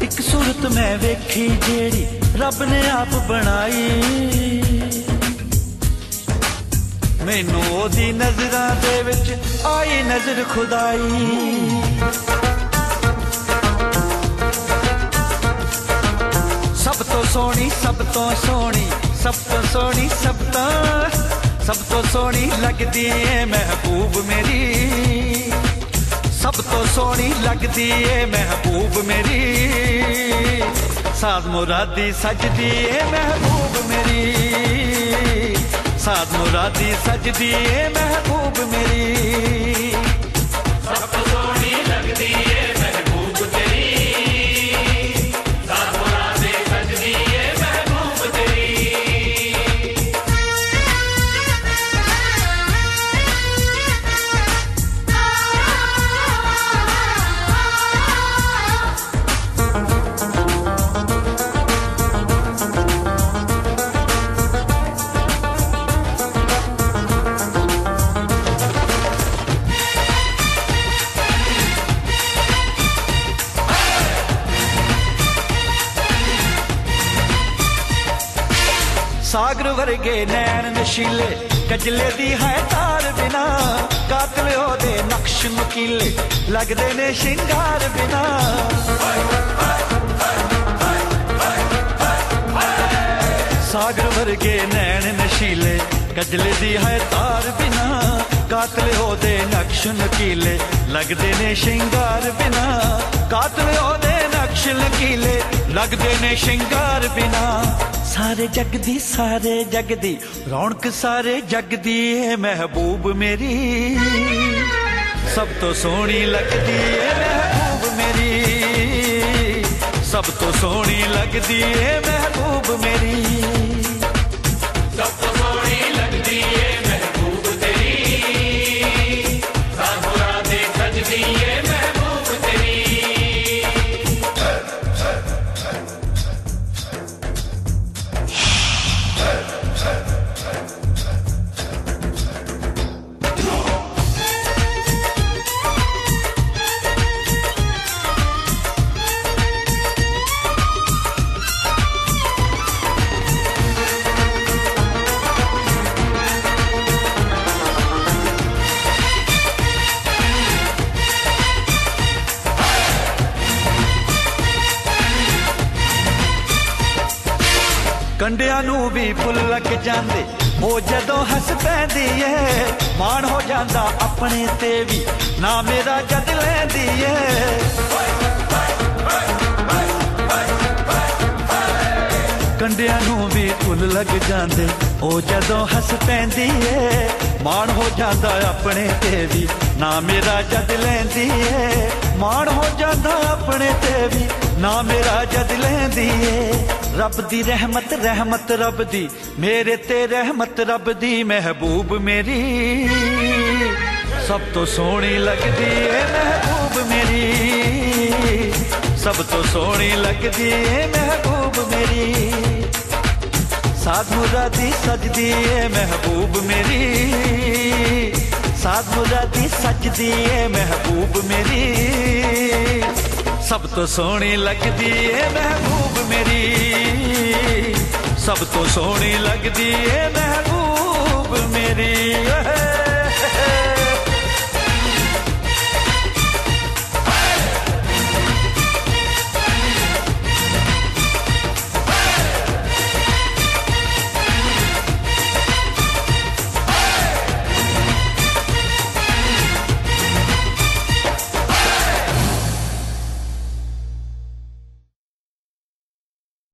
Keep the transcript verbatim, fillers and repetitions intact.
एक सूरत मैं वेखी जेड़ी रब ने आप बनाई, मैनू ओदी नजरां दे विच आई नजर खुदाई। सब तो सोहनी सब तो सोहनी सब तो सोहनी सब तो सब तो सोहनी लगदी है महबूब मेरी, सब तो सोहनी लगदी है महबूब मेरी। साद मुरादी सजदी है महबूब मेरी, साद मुरादी सजदी है महबूब मेरी। सब तो सोहनी लगदी है महबूब तेरी, साद मुरादी सजदी है महबूब तेरी। सागर वर्गे नैन नशीले कजले दी है तार बिना, कातल ओदे नक्श नुकीले लगदे ने शिंगार बिना। सागर वर्गे नैन नशीले कजले दी है तार बिना, कातल ओदे नक्श नुकीले लगदे ने शिंगार बिना। कातल ओदे नक्श नुकीले लगदे ने शिंगार बिना। सारे जगदी सारे जगदी रौनक सारे जगदी है महबूब मेरी, सब तो सोहनी लगदी है महबूब मेरी, सब तो सोहनी लगदी है महबूब मेरी। सब तो सोहनी लगदी है महबूब तेरी, साद मुरादी सजदी है महबूब तेरी। कंडियां नू भी फुल लग जांदे ओ जदों हस पैंदी है, मान हो जांदा अपने ते भी ना मेरा जद लैंदी है। कंडियां नू भी फुल लग जांदे ओ जदों हस पैंदी है, मान हो जांदा अपने ते भी ना मेरा जद लैंदी है। मान हो जांदा अपने ते भी ना मेरा जद लैंदी है। रब दी रहमत रहमत रब दी मेरे ते रहमत रब दी महबूब मेरी, सब तो सोहनी लगदी है महबूब मेरी, सब तो सोहनी लगदी है महबूब मेरी। साद मुरादी सजदी है महबूब मेरी, साद मुरादी सजदी है महबूब मेरी। सब तो सोहनी लगदी है महबूब मेरी, सब तो सोहनी लगदी है महबूब मेरी।